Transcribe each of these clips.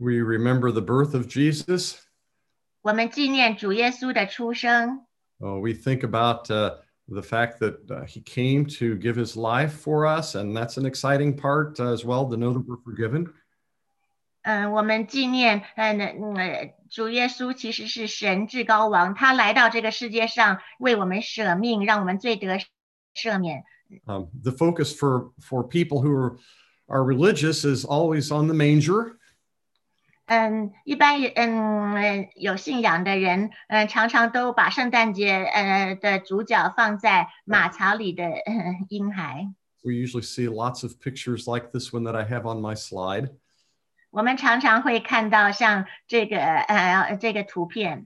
We remember the birth of Jesus. 我们纪念主耶稣的出生。 We think about the fact that he came to give his life for us, and that's an exciting part as well, to know that we're forgiven. 我们纪念主耶稣其实是神至高王，他来到这个世界上为我们舍命，让我们罪得赦免。 The focus for people who are religious is always on the manger. 一般有信仰的人常常都把圣诞节的主角放在马槽里的婴孩。 We usually see lots of pictures like this one that I have on my slide. 我们常常会看到像这个图片。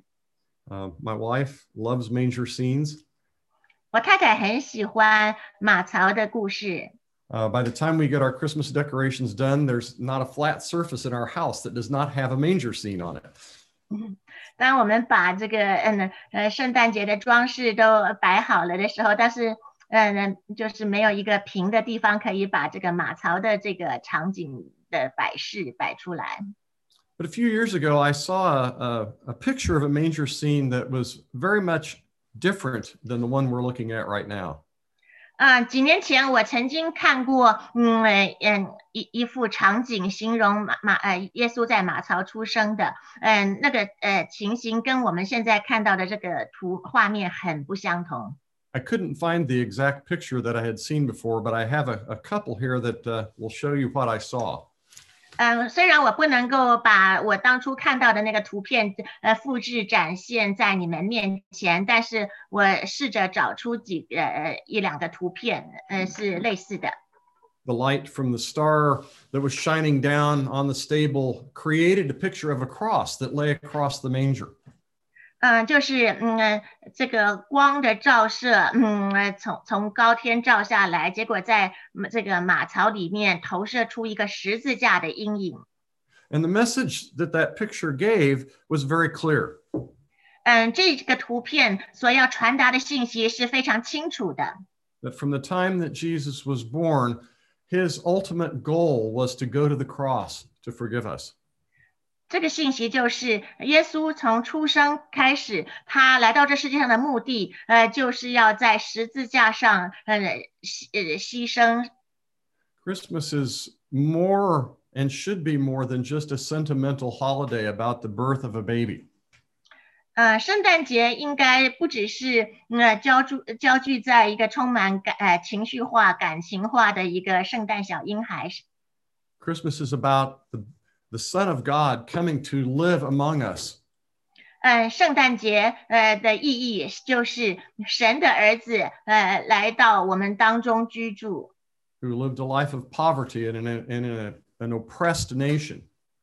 My wife loves manger scenes. 我太太很喜欢马槽的故事。 By the time we get our Christmas decorations done, there's not a flat surface in our house that does not have a manger scene on it. 当我们把这个圣诞节的装饰都摆好了的时候，但是就是没有一个平的地方可以把这个马槽的这个场景的摆饰摆出来。 But a few years ago, I saw a picture of a manger scene that was very much different than the one we're looking at right now. 几年前我曾经看过一幅场景，形容耶稣在马槽出生的，那个情形跟我们现在看到的这个画面很不相同。 I couldn't find the exact picture that I had seen before, but I have a couple here that will show you what I saw. 虽然我不能够把我当初看到的那个图片复制展现在你们面前，但是我试着找出一两个图片是类似的。 The light from the star that was shining down on the stable created a picture of a cross that lay across the manger. 就是这个光的照射，从高天照下来，结果在这个马槽里面投射出一个十字架的阴影。 And the message that picture gave was very clear. 这个图片所要传达的信息是非常清楚的。 That from the time that Jesus was born, his ultimate goal was to go to the cross to forgive us. 这个信息就是耶稣从出生开始，他来到这世界上的目的，就是要在十字架上牺牲。 Christmas is more and should be more than just a sentimental holiday about the birth of a baby. 圣诞节应该不只是焦聚在一个充满情绪化、感情化的一个圣诞小婴孩。 Christmas is about the Son of God coming to live among us. 圣诞节的意义就是神的儿子来到我们当中居住。 Who lived a life of poverty in an oppressed nation.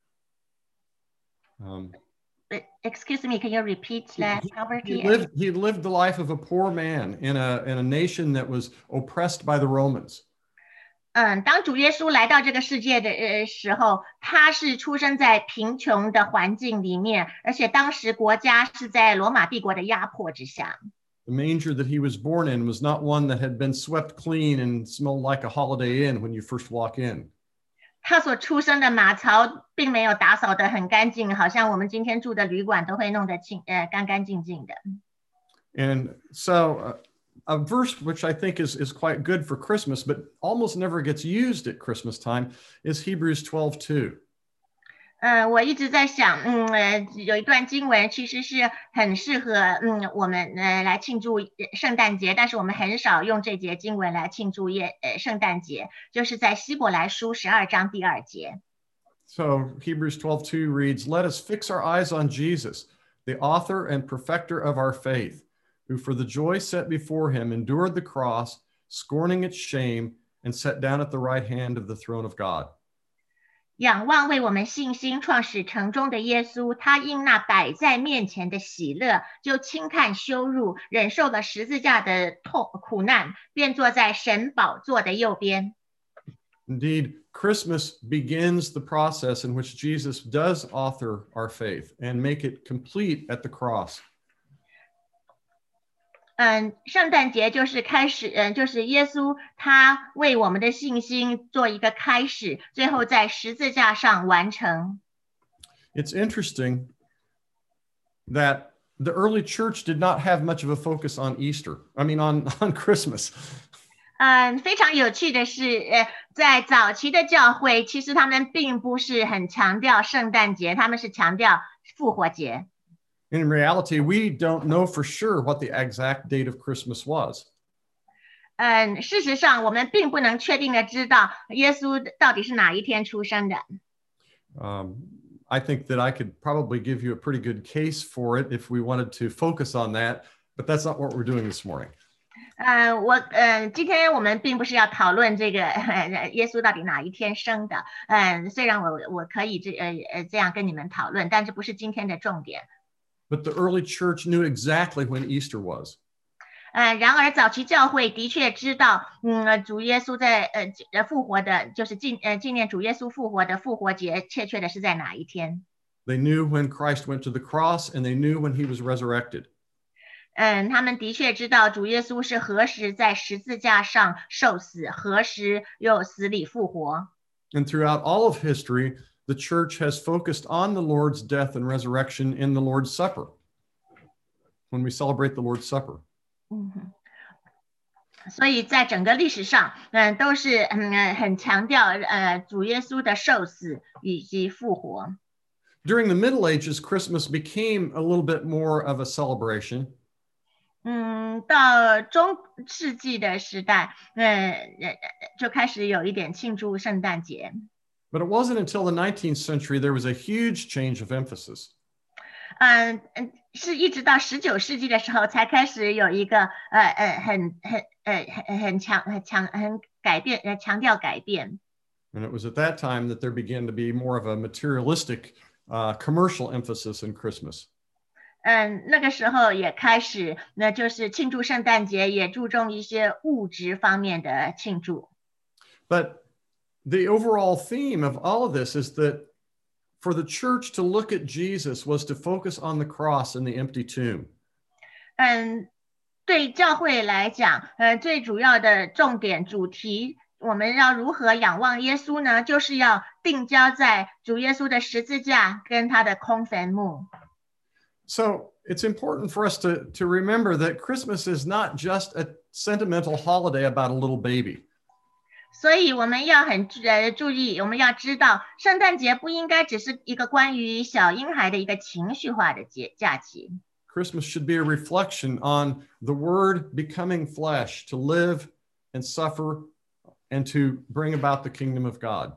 Excuse me, can you repeat that? Poverty. He lived the life of a poor man in a nation that was oppressed by the Romans. 当主耶稣来到这个世界的时候，他是出生在贫穷的环境里面，而且当时国家是在罗马帝国的压迫之下。 The manger that he was born in was not one that had been swept clean and smelled like a Holiday Inn when you first walk in. 他所出生的马槽并没有打扫得很干净，好像我们今天住的旅馆都会弄得干干净净的。 And so a verse which I think is quite good for Christmas, but almost never gets used at Christmas time, is Hebrews 12:2. 我一直在想，有一段经文其实是很适合我们来庆祝圣诞节，但是我们很少用这节经文来庆祝圣诞节，就是在希伯来书12章第2节。 So Hebrews 12:2 reads, "Let us fix our eyes on Jesus, the author and perfecter of our faith, who for the joy set before him endured the cross, scorning its shame, and sat down at the right hand of the throne of God." 仰望为我们信心创始成终的耶稣，他因那摆在面前的喜乐，就轻看羞辱，忍受了十字架的苦难，便坐在神宝座的右边。 Indeed, Christmas begins the process in which Jesus does author our faith and make it complete at the cross. 圣诞节就是开始，就是耶稣他为我们的信心做一个开始，最后在十字架上完成。 It's interesting that the early church did not have much of a focus on Easter. I mean, on Christmas. 非常有趣的是，在早期的教会，其实他们并不是很强调圣诞节，他们是强调复活节。 In reality, we don't know for sure what the exact date of Christmas was. 事实上，我们并不能确定的知道耶稣到底是哪一天出生的。 I think that I could probably give you a pretty good case for it if we wanted to focus on that, but that's not what we're doing this morning. 今天我们并不是要讨论这个耶稣到底哪一天生的。虽然我可以这样跟你们讨论，但这不是今天的重点。 But the early church knew exactly when Easter was. 然而早期教会的确知道，主耶稣在复活的，就是纪念主耶稣复活的复活节，确切的是在哪一天。 They knew when Christ went to the cross, and they knew when he was resurrected. 他们的确知道主耶稣是何时在十字架上受死，何时又死里复活。 And throughout all of history, the church has focused on the Lord's death and resurrection in the Lord's Supper, when we celebrate the Lord's Supper. 所以在整个历史上，都是很强调主耶稣的受死以及复活。 During the Middle Ages, Christmas became a little bit more of a celebration. 到中世纪的时代，就开始有一点庆祝圣诞节。 But it wasn't until the 19th century there was a huge change of emphasis. 是一直到19世纪的时候才开始有一个很强调改变。 And it was at that time that there began to be more of a materialistic commercial emphasis in Christmas. 那个时候也开始，那就是庆祝圣诞节也注重一些物质方面的庆祝。 But the overall theme of all of this is that for the church to look at Jesus was to focus on the cross and the empty tomb. 对教会来讲，最主要的重点主题，我们要如何仰望耶稣呢？就是要定焦在主耶稣的十字架跟他的空坟墓。 So it's important for us to remember that Christmas is not just a sentimental holiday about a little baby. 所以我们要很注意，我们要知道，圣诞节不应该只是一个关于小婴孩的一个情绪化的假期。 Christmas should be a reflection on the Word becoming flesh to live and suffer and to bring about the kingdom of God.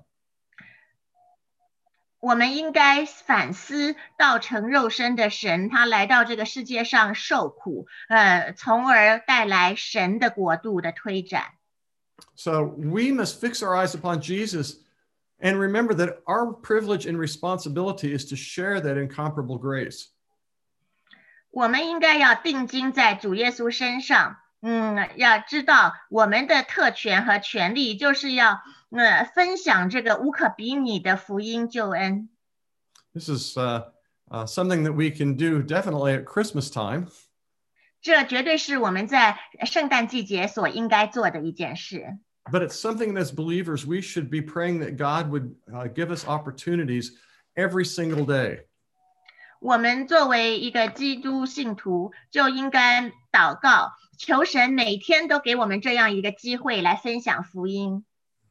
我们应该反思道成肉身的神，他来到这个世界上受苦，从而带来神的国度的推展。 So we must fix our eyes upon Jesus and remember that our privilege and responsibility is to share that incomparable grace. 我们应该要定睛在主耶稣身上，要知道我们的特权和权利就是要分享这个无可比拟的福音救恩。 This is something that we can do definitely at Christmas time. 这绝对是我们在圣诞季节所应该做的一件事。 But it's something that as believers we should be praying that God would give us opportunities every single day. 我们作为一个基督信徒，就应该祷告，求神每天都给我们这样一个机会来分享福音。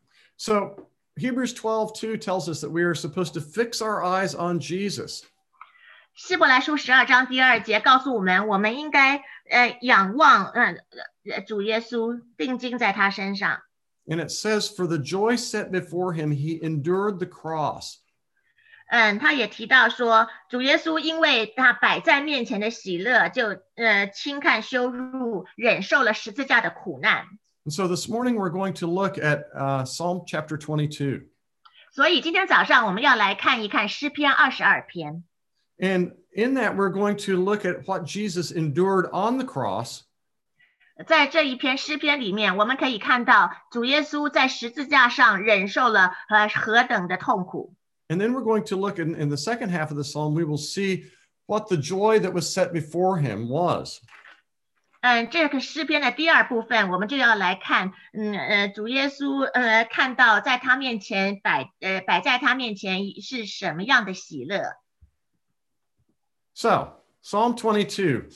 So Hebrews 12:2 tells us that we are supposed to fix our eyes on Jesus. 希伯来书12章第2节告诉我们，我们应该仰望主耶稣，定睛在他身上。 And it says, for the joy set before him, he endured the cross. 他也提到说，主耶稣因为他摆在面前的喜乐，就轻看羞辱，忍受了十字架的苦难。 And so this morning we're going to look at Psalm chapter 22. 所以今天早上我们要来看一看诗篇22篇。 And in that we're going to look at what Jesus endured on the cross. 在这一篇诗篇里面，我们可以看到主耶稣在十字架上忍受了何等的痛苦。 And then we're going to look in the second half of the psalm, we will see what the joy that was set before him was. 这个诗篇的第2部分，我们就要来看，主耶稣看到在他面前摆在他面前是什么样的喜乐。 So, Psalm 22.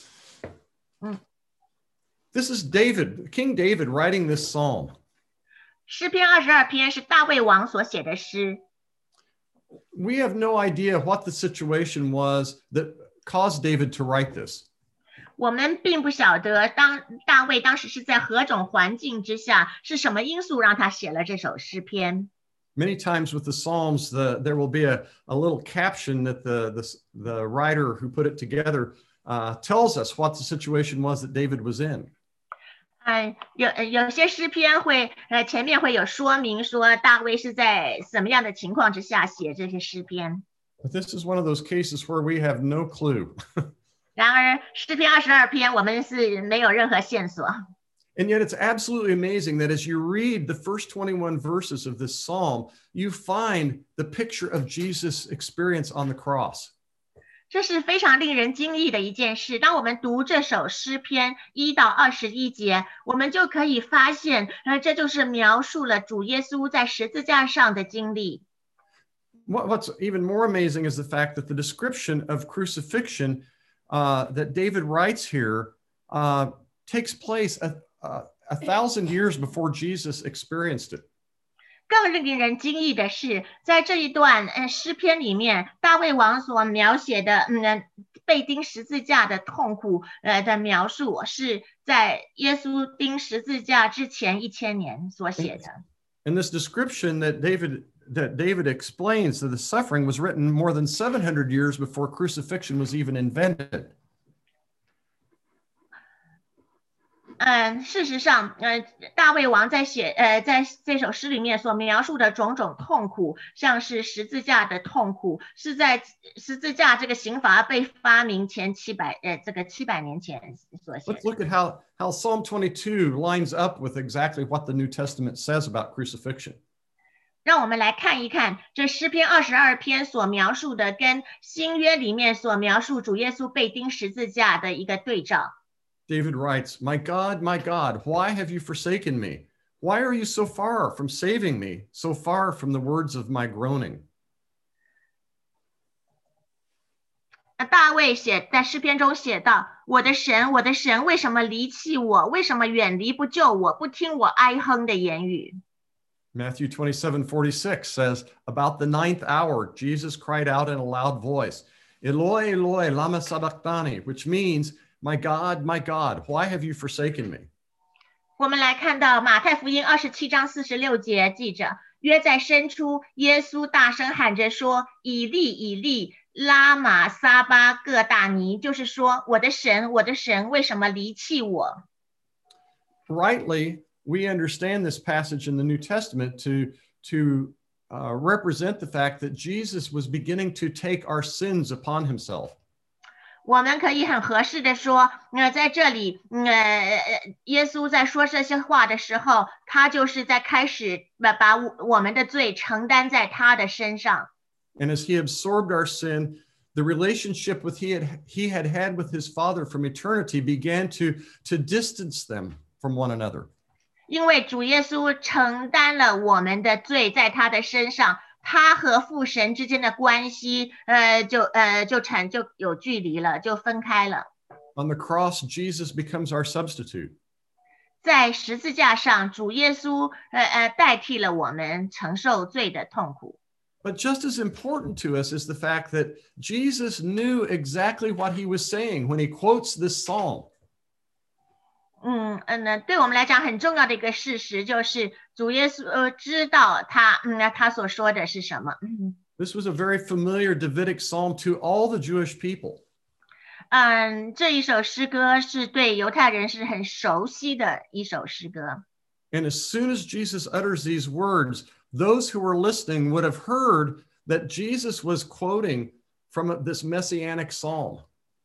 This is David, King David, writing this psalm. 诗篇22篇是大卫王所写的诗。 We have no idea what the situation was that caused David to write this. 我们并不晓得大卫当时是在何种环境之下，是什么因素让他写了这首诗篇。 Many times with the Psalms, there will be a little caption that the writer who put it together tells us what the situation was that David was in. 有些诗篇会前面会有说明说大卫是在什么样的情况之下写这些诗篇。 But this is one of those cases where we have no clue. 然而诗篇22篇我们是没有任何线索。 And yet it's absolutely amazing that as you read the first 21 verses of this psalm, you find the picture of Jesus' experience on the cross. 这是非常令人惊异的一件事。当我们读这首诗篇1到21节，我们就可以发现，这就是描述了主耶稣在十字架上的经历。 What's even more amazing is the fact that the description of crucifixion that David writes here takes place 1,000 years before Jesus experienced it. 更令人惊异的是，在这一段诗篇里面，大卫王所描写的被钉十字架的痛苦的描述，是在耶稣钉十字架之前1000年所写的。 And this description that David explains that the suffering was written more than 700 years before crucifixion was even invented. 事实上，大卫王在在这首诗里面所描述的种种痛苦，像是十字架的痛苦，是在十字架这个刑罚被发明前700年前所写的。 Let's look at how Psalm 22 lines up with exactly what the New Testament says about crucifixion. 让我们来看一看这诗篇22篇所描述的跟新约里面所描述主耶稣被钉十字架的一个对照。 David writes, my God, why have you forsaken me? Why are you so far from saving me, so far from the words of my groaning?" 大卫在诗篇中写道：我的神，我的神，为什么离弃我？为什么远离不救我？不听我哀哼的言语。 Matthew 27:46 says, about the 9th hour, Jesus cried out in a loud voice, Eloi, Eloi, lama sabachthani, which means, my God, why have you forsaken me? 我们来看到马太福音27章46节记着，约在深处，耶稣大声喊着说：以利，以利，拉玛撒巴各大尼，就是说，我的神，我的神，为什么离弃我？ Rightly, we understand this passage in the New Testament to represent the fact that Jesus was beginning to take our sins upon himself. 我们可以很合适的说，在这里，耶稣在说这些话的时候，他就是在开始把我们的罪承担在他的身上。 And as he absorbed our sin, the relationship he had had with his Father from eternity began to distance them from one another. 因为主耶稣承担了我们的罪在他的身上。他和父神之间的关系，就有距离了，就分开了。 On the cross, Jesus becomes our substitute. 在十字架上，主耶稣代替了我们承受罪的痛苦。 But just as important to us is the fact that Jesus knew exactly what he was saying when he quotes this psalm. 对我们来讲很重要的一个事实就是主耶稣知道他所说的是什么。 This was a very familiar Davidic psalm to all the Jewish people. 这一首诗歌是对犹太人是很熟悉的一首诗歌。 And as soon as Jesus utters these words, those who were listening would have heard that Jesus was quoting from this messianic psalm.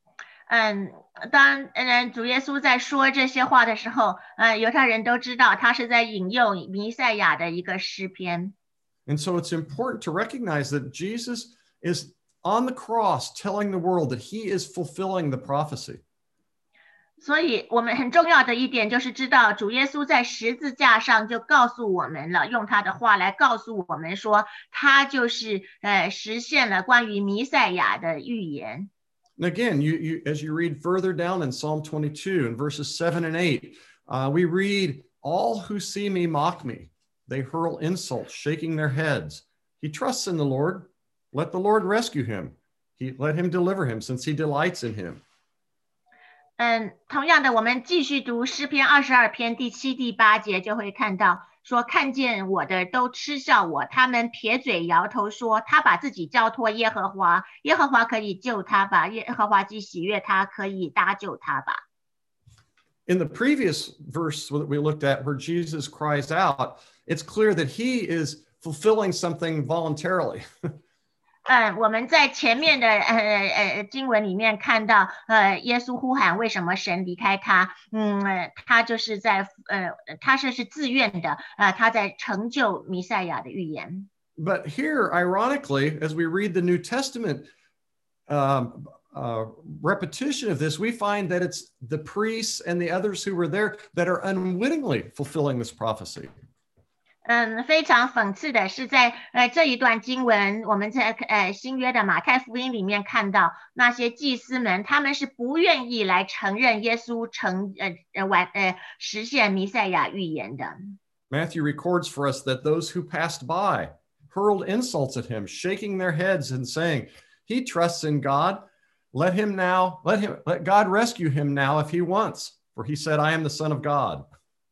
当主耶稣在说这些话的时候，犹太人都知道他是在引用弥赛亚的一个诗篇。 And so it's important to recognize that Jesus is on the cross telling the world that he is fulfilling the prophecy. 所以我们很重要的一点就是知道主耶稣在十字架上就告诉我们了，用他的话来告诉我们说，他就是实现了关于弥赛亚的预言。 And again, as you read further down in Psalm 22 in verses 7 and 8, we read, all who see me mock me. They hurl insults, shaking their heads. He trusts in the Lord. Let the Lord rescue him. Let him deliver him, since he delights in him. 同样的，我们继续读诗篇22篇第7、第8节，就会看到说，看见我的都嗤笑我，他们撇嘴摇头说，他把自己交托耶和华，耶和华可以救他吧，耶和华既喜悦他，可以搭救他吧。 In the previous verse that we looked at, where Jesus cries out, it's clear that he is fulfilling something voluntarily. 我们在前面的经文里面看到，耶稣呼喊为什么神离开他，他就是在他是自愿的，他在成就弥赛亚的预言。 But here, ironically, as we read the New Testament repetition of this, we find that it's the priests and the others who were there that are unwittingly fulfilling this prophecy. 非常讽刺的是在这一段经文，我们在新约的马太福音里面看到，那些祭司们他们是不愿意来承认耶稣实现弥赛亚预言的。 Matthew records for us that those who passed by hurled insults at him, shaking their heads and saying, "He trusts in God. Let God rescue him now if he wants, for he said, I am the Son of God."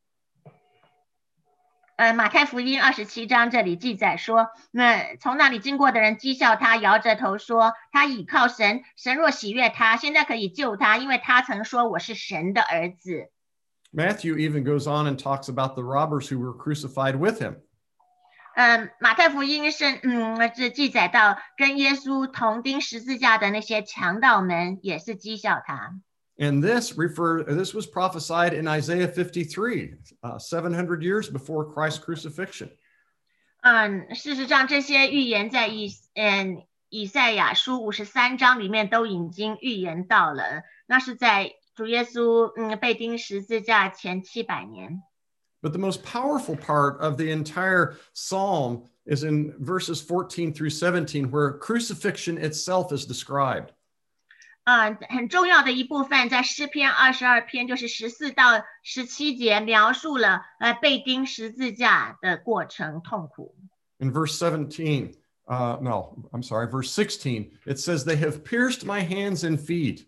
马太福音27章这里记载说，那从那里经过的人讥笑他，摇着头说，他倚靠神，神若喜悦他，现在可以救他，因为他曾说我是神的儿子。 Matthew even goes on and talks about the robbers who were crucified with him. 马太福音是记载到跟耶稣同钉十字架的那些强盗们也是讥笑他。 And this was prophesied in Isaiah 53, 700 years before Christ's crucifixion. 事实上，这些预言在以赛亚书53章里面都已经预言到了，那是在主耶稣被钉十字架前700年。 But the most powerful part of the entire psalm is in verses 14 through 17, where crucifixion itself is described. 很重要的一部分在诗篇22篇，就是14到17节，描述了被钉十字架的过程痛苦。 In verse 17, verse 16, it says, "They have pierced my hands and feet."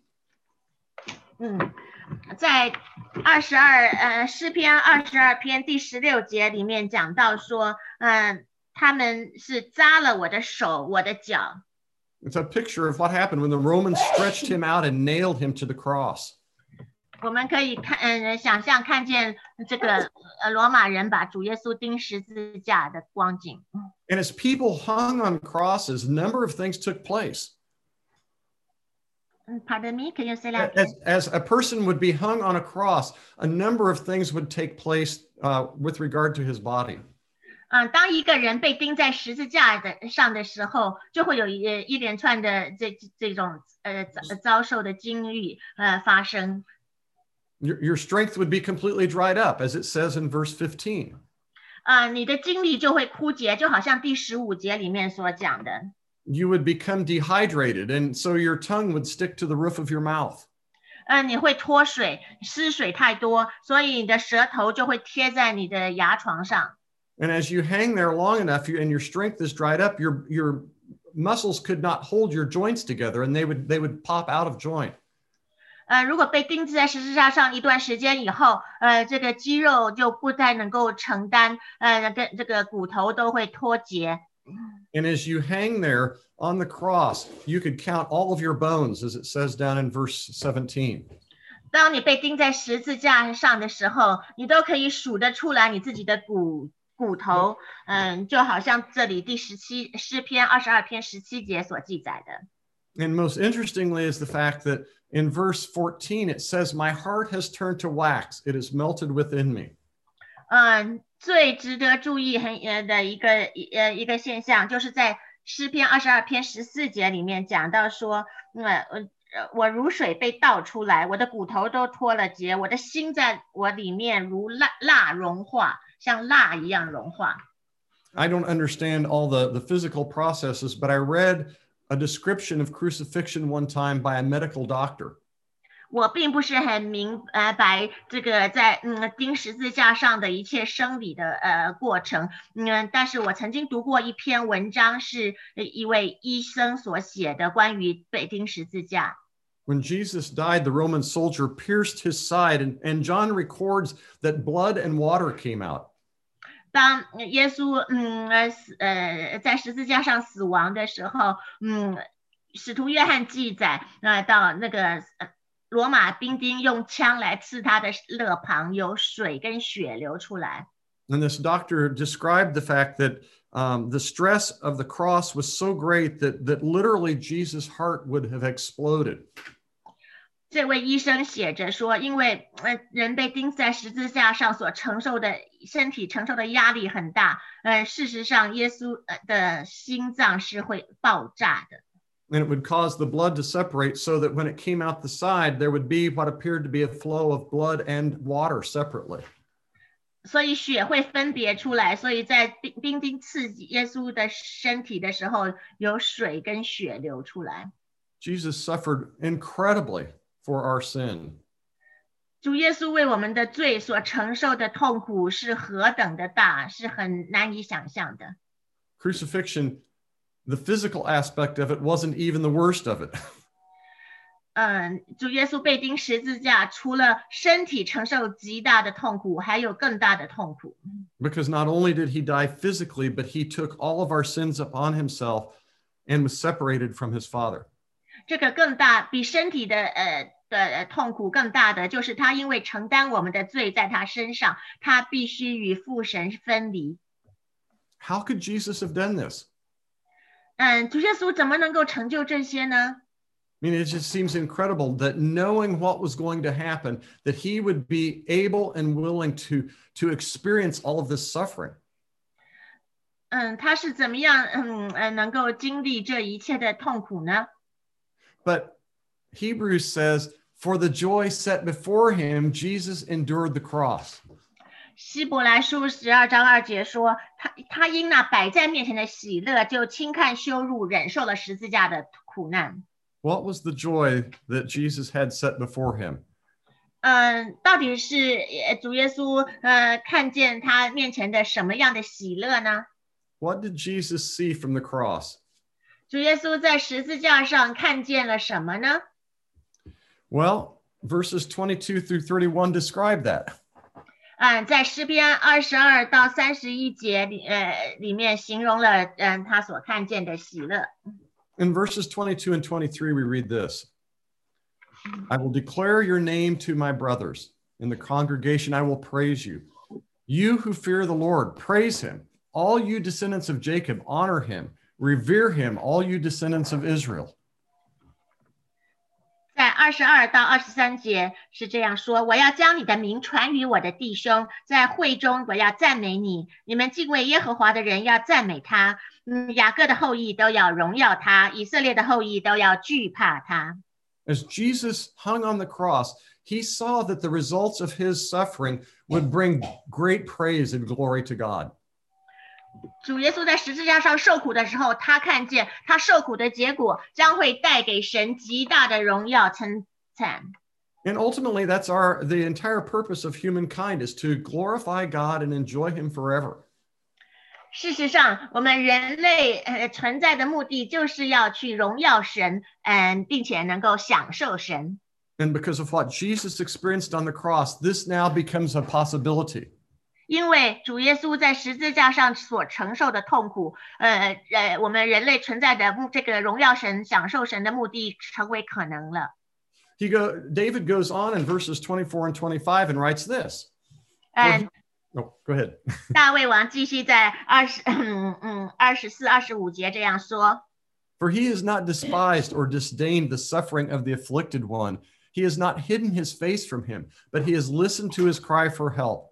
在诗篇22篇第16节里面讲到说，他们是扎了我的手，我的脚。 It's a picture of what happened when the Romans stretched him out and nailed him to the cross. 我们可以想象看见这个罗马人把主耶稣钉十字架的光景。 And as people hung on crosses, a number of things took place. Pardon me, can you say that? As a person would be hung on a cross, a number of things would take place with regard to his body. 当一个人被钉在十字架上的时候，就会有一连串的这种遭受的经历发生。 Your strength would be completely dried up, as it says in verse 15. 你的精力就会枯竭，就好像第15节里面所讲的。 You would become dehydrated, and so your tongue would stick to the roof of your mouth. 你会脱水，失水太多，所以你的舌头就会贴在你的牙床上。 And as you hang there long enough, and your strength is dried up, your muscles could not hold your joints together, and they would pop out of joint. 如果被钉在十字架上一段时间以后，这个肌肉就不再能够承担，这个骨头都会脱节。 And as you hang there on the cross, you could count all of your bones, as it says down in verse 17. 当你被钉在十字架上的时候，你都可以数得出来你自己的骨头，就好像这里诗篇22篇17节所记载的。 And most interestingly is the fact that in verse 14 it says, "My heart has turned to wax; it is melted within me." 最值得注意的一个现象，就是在诗篇22篇14节里面讲到说，我如水被倒出来，我的骨头都脱了节，我的心在我里面如蜡融化，像蜡一样融化。 I don't understand all the physical processes, but I read a description of crucifixion one time by a medical doctor. 我并不是很明白这个在钉十字架上的一切生理的过程，但是我曾经读过一篇文章，是一位医生所写的关于被钉十字架。 When Jesus died, the Roman soldier pierced his side, and John records that blood and water came out. 当耶稣在十字架上死亡的时候，使徒约翰记载到那个罗马兵丁用枪来刺他的肋旁，有水跟血流出来。 And this doctor described the fact that the stress of the cross was so great that literally Jesus' heart would have exploded. 这位医生写着说，因为人被钉在十字架上所承受的身体承受的压力很大，事实上耶稣的心脏是会爆炸的。 And it would cause the blood to separate so that when it came out the side, there would be what appeared to be a flow of blood and water separately. 所以血会分别出来，所以在兵丁刺耶稣的身体的时候，有水跟血流出来。 Jesus suffered incredibly for our sin. 主耶稣为我们的罪所承受的痛苦是何等的大，是很难以想象的。 Crucifixion, the physical aspect of it wasn't even the worst of it. 主耶稣被钉十字架，除了身体承受极大的痛苦，还有更大的痛苦。 Because not only did he die physically, but he took all of our sins upon himself and was separated from his Father. 这个更大，比身体的痛苦更大的，就是他因为承担我们的罪在他身上，他必须与父神分离。 How could Jesus have done this? 主耶稣怎么能够成就这些呢？ I mean, it just seems incredible that knowing what was going to happen, that he would be able and willing to experience all of this suffering. 他是怎么样能够经历这一切的痛苦呢？ But Hebrews says, for the joy set before him, Jesus endured the cross. 希伯来书12章2节说，他因那摆在面前的喜乐，就轻看羞辱，忍受了十字架的苦难。 What was the joy that Jesus had set before him? 到底是主耶稣看见他面前的什么样的喜乐呢？ What did Jesus see from the cross? 主耶稣在十字架上看见了什么呢？ Well, verses 22 through 31 describe that. 在诗篇22到31节里面形容了他所看见的喜乐。 In verses 22 and 23, we read this. I will declare your name to my brothers. In the congregation, I will praise you. You who fear the Lord, praise him. All you descendants of Jacob, honor him. Revere him, all you descendants of Israel. 在22到23节是这样说，我要将你的名传于我的弟兄，在会中我要赞美你，你们敬畏耶和华的人要赞美他，雅各的后裔都要荣耀他，以色列的后裔都要惧怕他。 As Jesus hung on the cross, he saw that the results of his suffering would bring great praise and glory to God. 主耶稣在十字架上受苦的时候，他看见他受苦的结果将会带给神极大的荣耀称赞。 And ultimately, that's the entire purpose of humankind is to glorify God and enjoy him forever. 事实上，我们人类存在的目的就是要去荣耀神，并且能够享受神。 And because of what Jesus experienced on the cross, this now becomes a possibility. 因为主耶稣在十字架上所承受的痛苦，我们人类存在的这个荣耀神、享受神的目的成为可能了。 David goes on in verses 24 and 25 and writes this. Go ahead. 大卫王继续在24、25节这样说。 For he has not despised or disdained the suffering of the afflicted one. He has not hidden his face from him, but he has listened to his cry for help.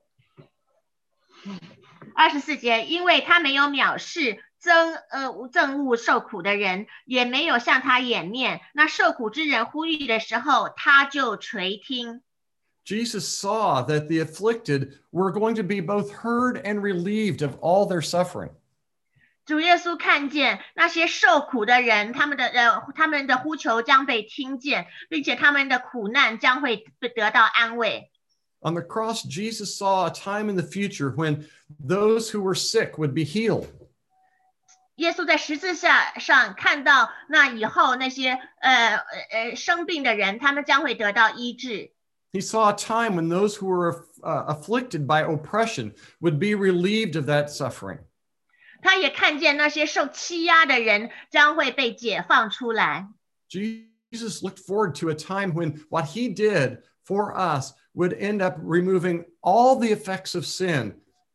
24节，因为他没有藐视憎恶受苦的人，也没有向他掩面。那受苦之人呼吁的时候，他就垂听。 Jesus saw that the afflicted were going to be both heard and relieved of all their suffering. 主耶稣看见那些受苦的人，他们的呼求将被听见，并且他们的苦难将会得到安慰。 On the cross, Jesus saw a time in the future when those who were sick would be healed. 耶稣在十字架上看到那以后那些生病的人，他们将会得到医治。 He saw a time when those who were afflicted by oppression would be relieved of that suffering. 他也看见那些受欺压的人将会被解放出来。 Jesus looked forward to a time when what he did for us would end up removing all the effects of sin.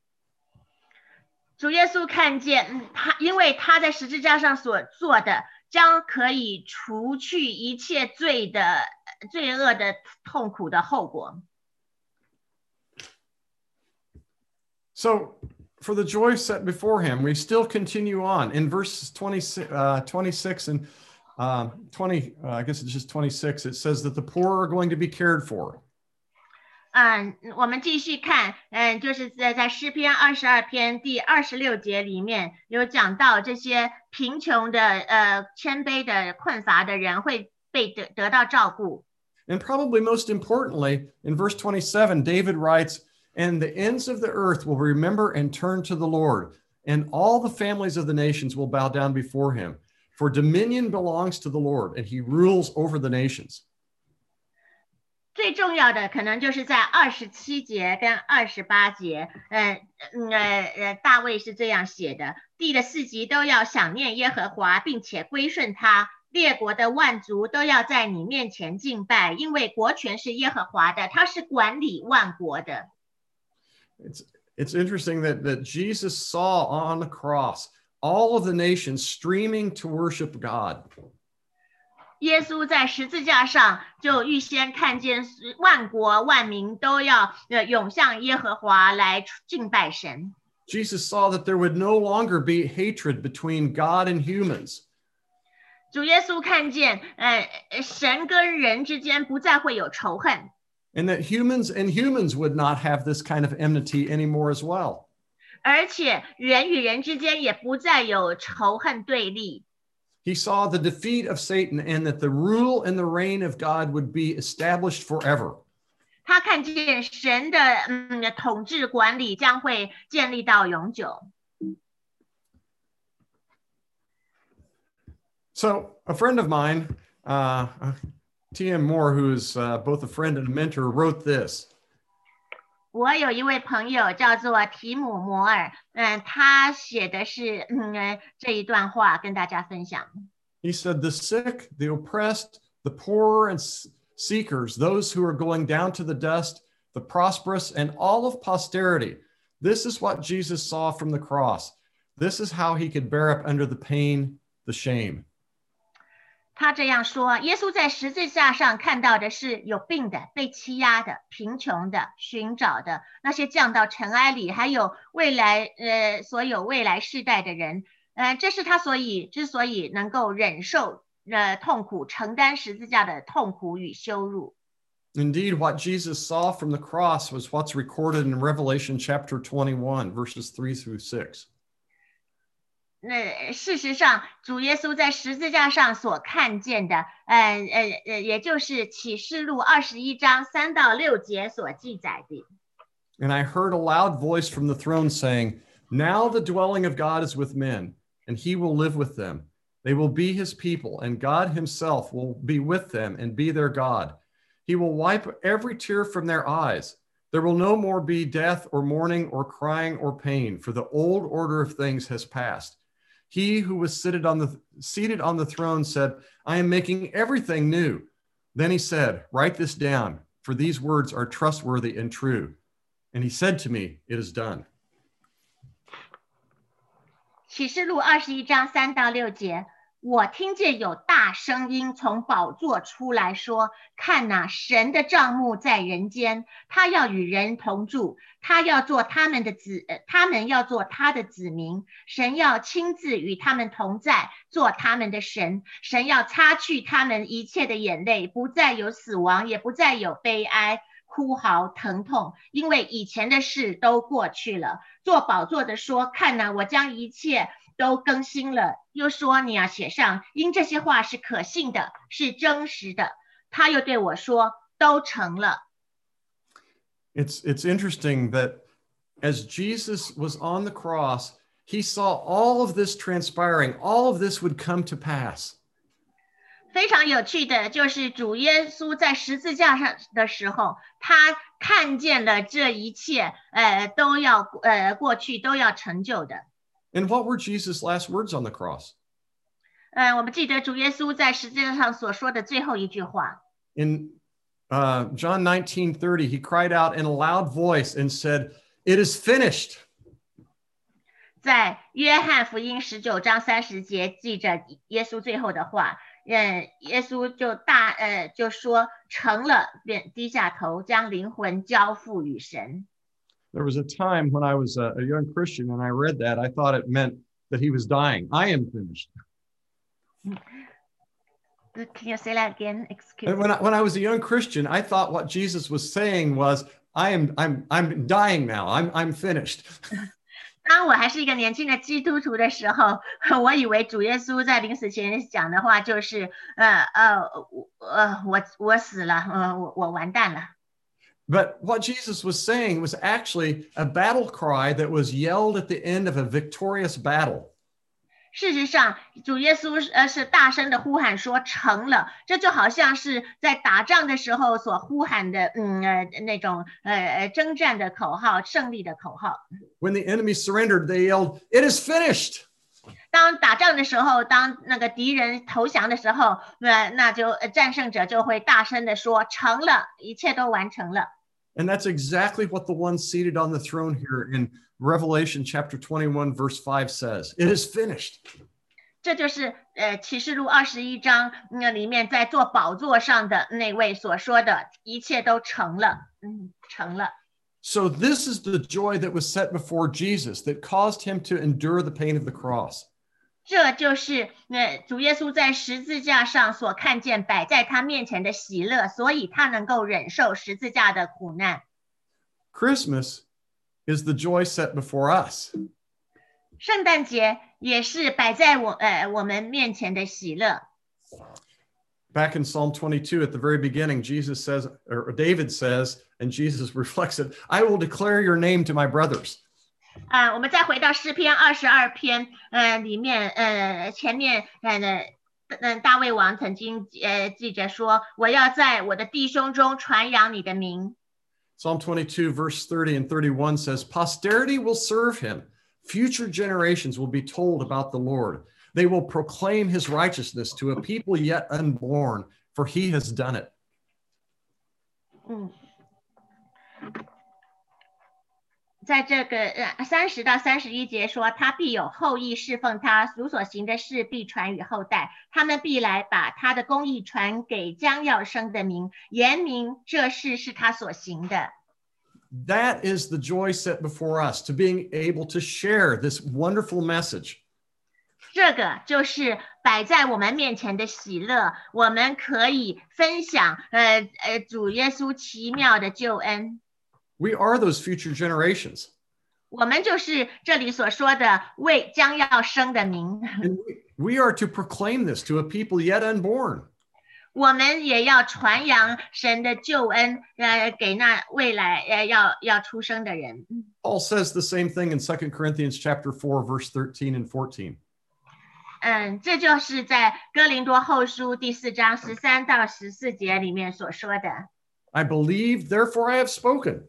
主耶稣看见因为他在十字架上所做的，将可以除去一切罪恶的痛苦的后果。 So, for the joy set before him, we still continue on in verses 26 and 20. I guess it's just 26. It says that the poor are going to be cared for. 我们继续看，就是在诗篇22篇第26节里面有讲到这些贫穷的、谦卑的、困乏的人会被得到照顾。 And probably most importantly, in verse 27, David writes, "And the ends of the earth will remember and turn to the Lord, and all the families of the nations will bow down before him. For dominion belongs to the Lord, and he rules over the nations." 最重要的可能就是在27节跟28节，大卫是这样写的：地的四极都要想念耶和华，并且归顺他；列国的万族都要在你面前敬拜，因为国权是耶和华的，他是管理万国的。 It's interesting that Jesus saw on the cross all of the nations streaming to worship God. 耶稣在十字架上就预先看见万国万民都要涌向耶和华来敬拜神。 Jesus saw that there would no longer be hatred between God and humans. 主耶稣看见神跟人之间不再会有仇恨。 And that humans would not have this kind of enmity anymore as well. 而且人与人之间也不再有仇恨对立。 He saw the defeat of Satan and that the rule and the reign of God would be established forever. 他看见神的统治管理将会建立到永久。 So a friend of mine, T.M. Moore, who is both a friend and a mentor, wrote this. 我有一位朋友叫做提姆摩尔，他写的是这一段话跟大家分享。 He said, "The sick, the oppressed, the poor and seekers, those who are going down to the dust, the prosperous, and all of posterity. This is what Jesus saw from the cross. This is how he could bear up under the pain, the shame." 他这样说，耶稣在十字架上看到的是有病的、被欺压的、贫穷的、寻找的，那些降到尘埃里，还有未来所有未来世代的人。这是他之所以能够忍受痛苦，承担十字架的痛苦与羞辱。 Indeed, what Jesus saw from the cross was what's recorded in Revelation chapter 21, verses 3 through 6. 事实上，主耶稣在十字架上所看见的，也就是启示录21章3到6节所记载的。 And I heard a loud voice from the throne saying, "Now the dwelling of God is with men, and he will live with them. They will be his people, and God himself will be with them and be their God. He will wipe every tear from their eyes. There will no more be death or mourning or crying or pain, for the old order of things has passed." He who was seated on the throne said, "I am making everything new." Then he said, "Write this down, for these words are trustworthy and true." And he said to me, "It is done." 启示录21章3到6节，我听见有大声音从宝座出来说，看哪，神的帐幕在人间，他要与人同住，他要做他们要做他的子民，神要亲自与他们同在，做他们的神，神要擦去他们一切的眼泪，不再有死亡，也不再有悲哀、哭嚎、疼痛，因为以前的事都过去了。做宝座的说，看哪，我将一切都更新了。又说你要写上，因这些话是可信的，是真实的。他又对我说，都成了。 It's interesting that as Jesus was on the cross, he saw all of this transpiring. All of this would come to pass. 非常有趣的就是主耶稣在十字架上的时候，他看见了这一切，都要过去，都要成就的。 And what were Jesus' last words on the cross? 我们记得主耶稣在十字架上所说的最后一句话。 In John 19:30, he cried out in a loud voice and said, "It is finished." 在约翰福音19章30节记着耶稣最后的话，耶稣就说成了，便低下头将灵魂交付与神。 There was a time when I was a young Christian and I read that, I thought it meant that he was dying. I am finished. Can you say that again? Excuse me. When I was a young Christian, I thought what Jesus was saying was, I'm dying now. I'm finished. 当我还是一个年轻的基督徒的时候，我以为主耶稣在临死前讲的话就是，我死了，我完蛋了。 But what Jesus was saying was actually a battle cry that was yelled at the end of a victorious battle. 事实上，主耶稣是大声的呼喊说成了，这就好像是在打仗的时候所呼喊的，那种征战的口号，胜利的口号。 When the enemy surrendered, they yelled, "It is finished." 当打仗的时候，当那个敌人投降的时候，那就战胜者就会大声的说成了，一切都完成了。 And that's exactly what the one seated on the throne here in Revelation chapter 21 verse 5 says. It is finished. 这就是启示录21章那里面在坐宝座上的那位所说的，一切都成了，成了。 So this is the joy that was set before Jesus that caused him to endure the pain of the cross. 这就是主耶稣在十字架上所看见摆在他面前的喜乐，所以他能够忍受十字架的苦难。 Christmas is the joy set before us. 圣诞节也是摆在我们面前的喜乐。 Back in Psalm 22 at the very beginning, Jesus says, or David says, and Jesus reflects it, "I will declare your name to my brothers." 我们再回到诗篇22篇里面前面大卫王曾经记着说，我要在我的弟兄中传扬你的名。 Psalm 22 verse 30 and 31 says, "Posterity will serve him. Future generations will be told about the Lord. They will proclaim his righteousness to a people yet unborn, for he has done it." 在这个30到31节说，他必有后裔侍奉他，主所行的事必传与后代，他们必来把他的公义传给将要生的民，言明这事是他所行的。 That is the joy set before us, to being able to share this wonderful message. 这个就是摆在我们面前的喜乐，我们可以分享主耶稣奇妙的救恩。 We are those future generations. 我们就是这里所说的为将要生的民。 And we are to proclaim this to a people yet unborn. 我们也要传扬神的救恩给那未来要出生的人。 Paul says the same thing in 2 Corinthians chapter 4 verse 13 and 14. 这就是在哥林多后书第4章13到14节里面所说的。 I believe, therefore I have spoken.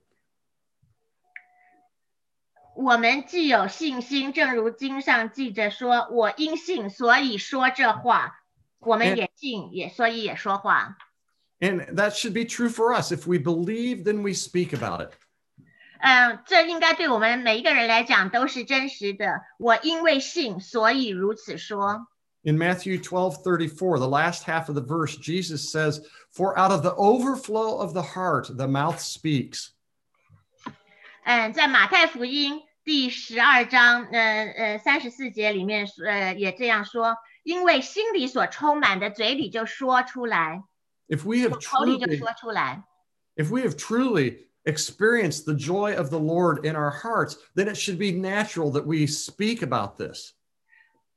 我们既有信心，正如经上记着说，我因信所以说这话，我们也信，所以也说话。 And that should be true for us. If we believe, then we speak about it. 这应该对我们每一个人来讲都是真实的。我因为信，所以如此说。 In Matthew 12:34, the last half of the verse, Jesus says, "For out of the overflow of the heart, the mouth speaks." 在马太福音第12章34节里面也这样说，因为心里所充满的，嘴里就说出来。口里就说出来。 If we have truly experienced the joy of the Lord in our hearts, then it should be natural that we speak about this.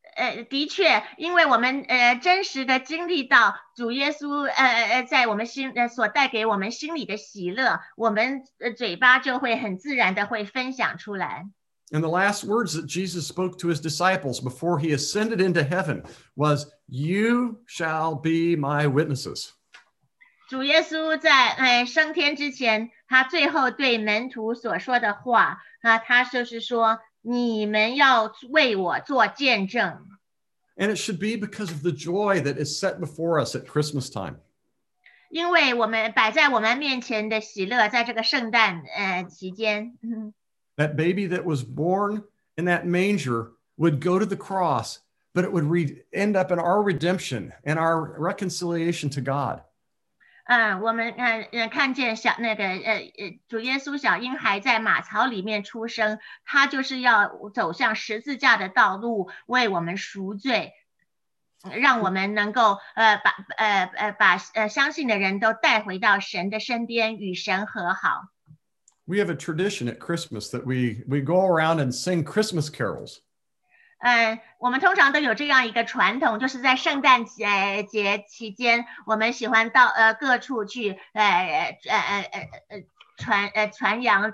的确，因为我们真实的经历到主耶稣在我们所带给我们心里的喜乐，我们嘴巴就会很自然的会分享出来。 And the last words that Jesus spoke to his disciples before he ascended into heaven was, "You shall be my witnesses." 主耶稣在升天之前，他最后对门徒所说的话，他就是说，你们要为我做见证。 And it should be because of the joy that is set before us at Christmas time. 因为我们摆在我们面前的喜乐，在这个圣诞期间。 That baby that was born in that manger would go to the cross, but it would end up in our redemption and our reconciliation to God. 我们看见主耶稣小婴孩在马槽里面出生，他就是要走向十字架的道路，为我们赎罪，让我们能够把相信的人都带回到神的身边，与神和好。 We have a tradition at Christmas that we go around and sing Christmas carols. 我们通常都有这样一个传统，就是在圣诞节期间，我们喜欢到各处去传扬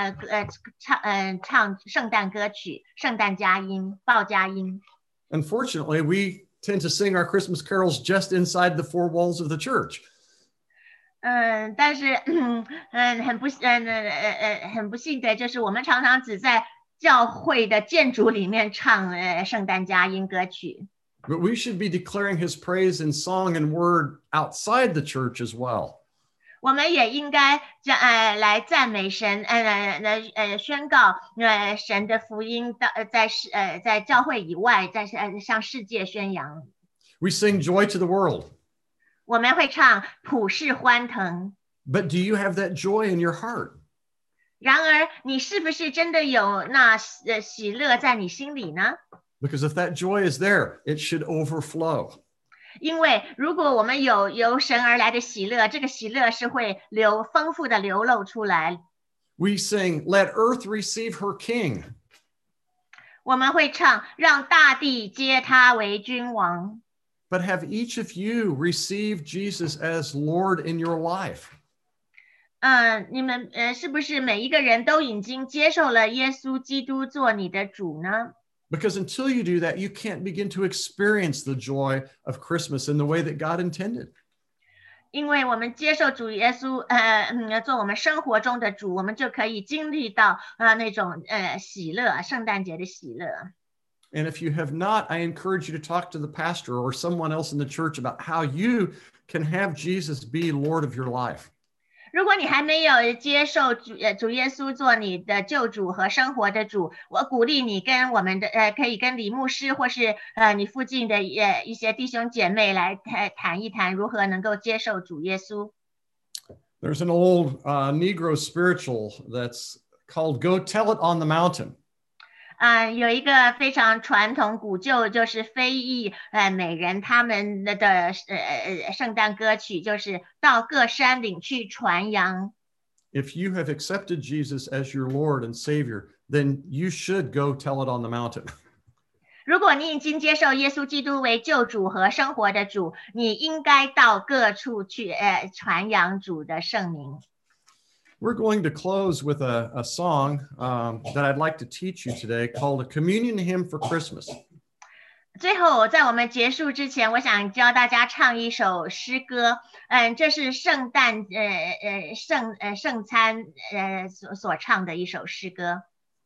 唱圣诞歌曲、圣诞佳音、报佳音。 Unfortunately, we tend to sing our Christmas carols just inside the four walls of the church. 但是很不幸的就是我们常常只在教会的建筑里面唱圣诞佳音歌曲。 But we should be declaring his praise in song and word outside the church as well. 我们也应该来赞美神，宣告神的福音在教会以外，向世界宣扬。 We sing joy to the world. 我们会唱普世欢腾。 But do you have that joy in your heart? 然而，你是不是真的有那喜乐在你心里呢？ Because if that joy is there, it should overflow. 因为如果我们有由神而来的喜乐，这个喜乐是会丰富的流露出来。 We sing, "Let earth receive her king." 我们会唱，让大地接他为君王。 But have each of you received Jesus as Lord in your life? 你们是不是每一个人都已经接受了耶稣基督做你的主呢？ Because until you do that, you can't begin to experience the joy of Christmas in the way that God intended. 因为我们接受主耶稣做我们生活中的主，我们就可以经历到那种喜乐，圣诞节的喜乐。 And if you have not, I encourage you to talk to the pastor or someone else in the church about how you can have Jesus be Lord of your life. 如果你还没有接受主耶稣做你的救主和生活的主，我鼓励你可以跟李牧师或是你附近的一些弟兄姐妹来谈一谈如何能够接受主耶稣。 There's an old Negro spiritual that's called "Go Tell It on the Mountain." 有一个非常传统古旧，就是非裔美人他们的圣诞歌曲，就是到各山岭去传扬。 If you have accepted Jesus as your Lord and Savior, then you should go tell it on the mountain. 如果你已经接受耶稣基督为救主和生活的主，你应该到各处去传扬主的圣名。 We're going to close with a song that I'd like to teach you today called A Communion Hymn for Christmas. 最后，在我们结束之前，我想教大家唱一首诗歌。这是圣诞圣餐所唱的一首诗歌。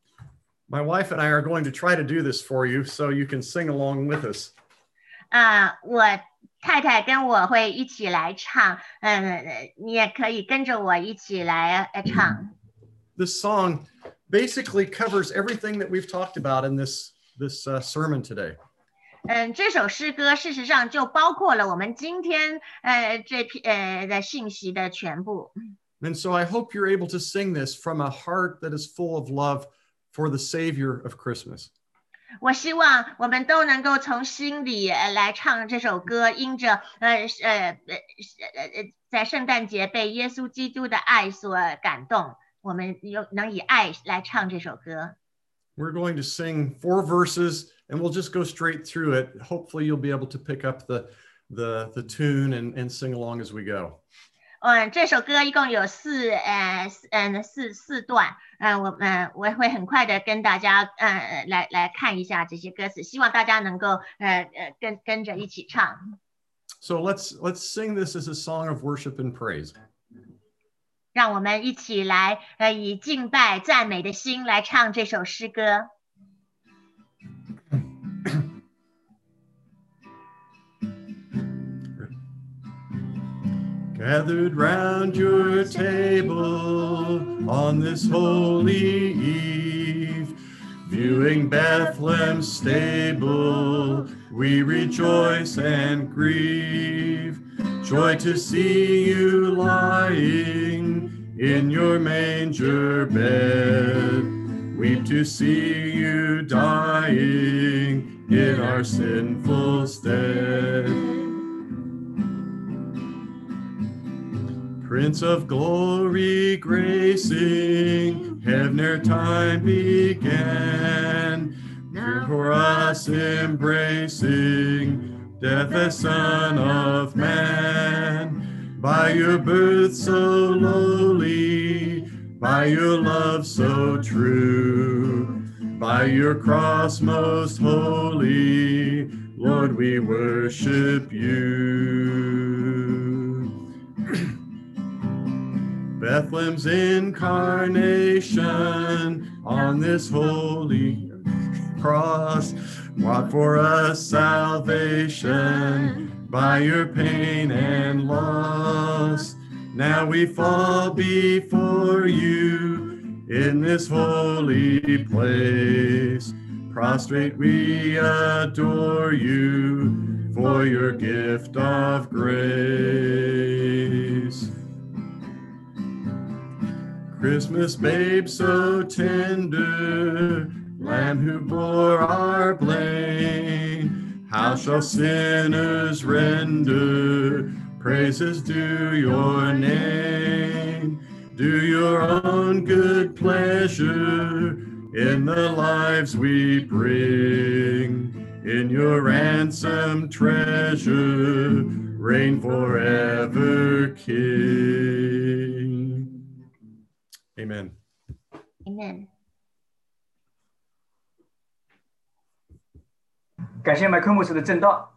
My wife and I are going to try to do this for you so you can sing along with us. 我太太跟我会一起来唱，你也可以跟着我一起来唱。 This song basically covers everything that we've talked about in this sermon today. 这首诗歌事实上就包括了我们今天这篇的信息的全部。 And so I hope you're able to sing this from a heart that is full of love for the Savior of Christmas. 我希望我们都能够从心里来唱这首歌，因着在圣诞节被耶稣基督的爱所感动，我们能以爱来唱这首歌。 We're going to sing 4 verses and we'll just go straight through it. Hopefully you'll be able to pick up the tune and sing along as we go. 这首歌一共有四段，我会很快的跟大家来看一下这些歌词，希望大家能够跟着一起唱。 So let's sing this as a song of worship and praise. 让我们一起来以敬拜赞美的心来唱这首诗歌。 Gathered round your table on this holy eve, viewing Bethlehem's stable, we rejoice and grieve. Joy to see you lying in your manger bed, weep to see you dying in our sinful stead. Prince of glory gracing, heaven ere time began, for us embracing death as Son of Man. By your birth so lowly, by your love so true, by your cross most holy, Lord, we worship you. Bethlehem's incarnation on this holy cross wrought for us salvation by your pain and loss. Now we fall before you in this holy place. Prostrate we adore you for your gift of grace. Christmas babe so tender, Lamb who bore our blame, how shall sinners render praises due your name? Do your own good pleasure in the lives we bring, in your ransom treasure, reign forever, King. Amen. Amen. 感谢麦克牧师的正道。